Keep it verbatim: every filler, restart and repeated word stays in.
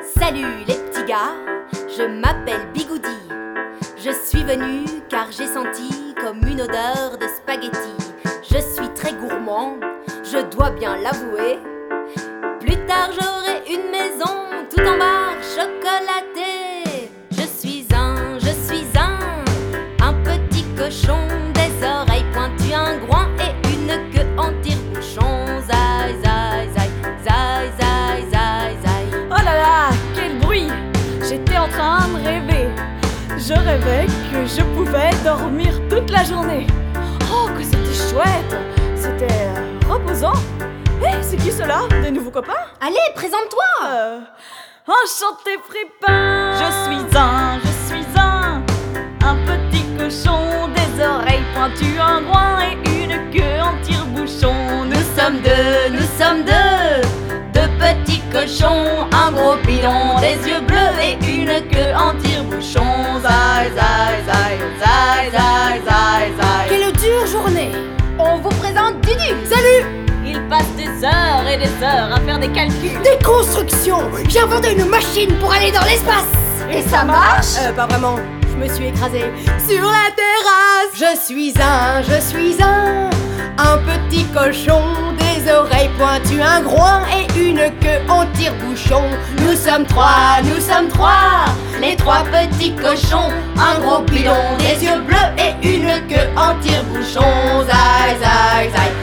Salut les petits gars, je m'appelle Bigoudi. Je suis venu car j'ai senti comme une odeur de spaghetti. Je suis très gourmand, je dois bien l'avouer. Plus tard j'aurai une maison tout en barre chocolatée. Je suis un, je suis un, un petit cochon, des oreilles pointues, un groin et une queue en tire-bouchon. Zai, zai, zai, zai, zai, zai, zai. Oh là là, quel bruit! J'étais en train de rêver. Je rêvais que je pouvais dormir toute la journée. Oh, que c'était chouette! C'était euh, reposant. Hé, c'est qui cela? Des nouveaux copains? Allez, présente-toi! Euh, enchanté fripin! Je suis un, je suis un, un petit cochon, des oreilles pointues, un groin et une queue en tire-bouchon. Nous sommes deux, nous sommes deux, deux petits cochons, un gros pilon, des yeux bleus et une queue en tire-bouchon. Zai, zai, zai, zai, zai, zai, zai. Quelle dure journée! On vous présente Dudu. Salut! Il passe des heures et des heures à faire des calculs. Des constructions! J'ai inventé une machine pour aller dans l'espace! Et ça marche? Euh, pas vraiment. Je me suis écrasée sur la terrasse. Je suis un, je suis un, un petit cochon, des oreilles pointues, un groin et une queue en tire-bouchon. Nous sommes trois, nous sommes trois, les trois petits cochons, un gros pilon, des yeux bleus et une queue en tire-bouchon. Zai, zai, zai,